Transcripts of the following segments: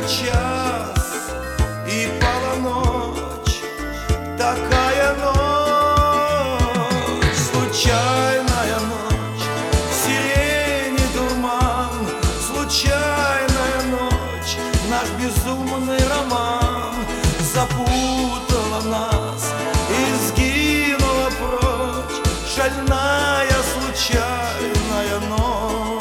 час, и пала ночь, такая ночь, случайная ночь, сирени дурман, случайная ночь, наш безумный роман запутала нас и сгинула прочь, шальная случайная ночь.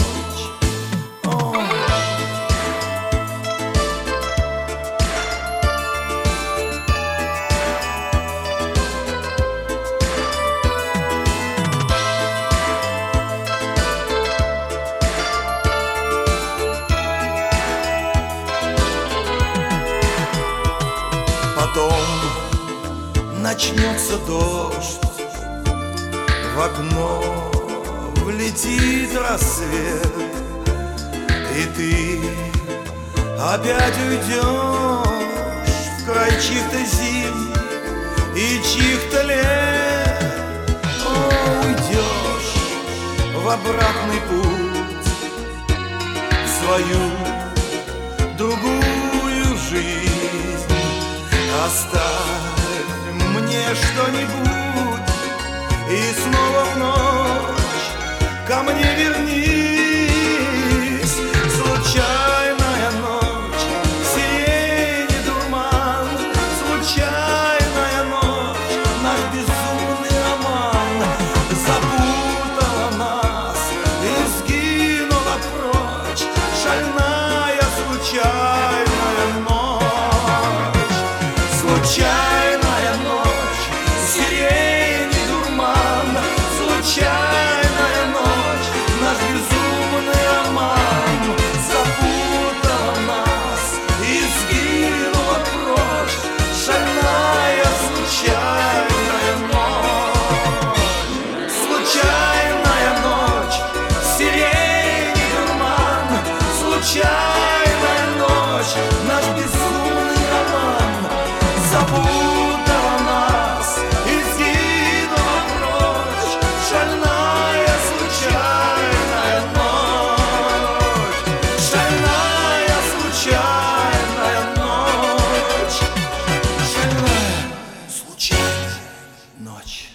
Потом начнется дождь, в окно влетит рассвет, и ты опять уйдешь в край чьих-то зим и чьих-то лет. О, уйдешь в обратный путь, в свою другую жизнь. Оставь мне что-нибудь и снова в ночь ко мне вернись. Случайная ночь, сирени дурман, случайная ночь, наш безумный роман запутала нас и сгинула прочь, шальная случайная ночь. Случайная ночь, сирени дурман, случайная ночь, наш безумный роман запутала нас и сгинула прочь, шальная случайная ночь. Случайная ночь, сирени дурман, случайная ночь, наш безумный роман запутала нас и сгинула прочь, шальная случайная ночь, шальная случайная ночь, шальная случайная ночь.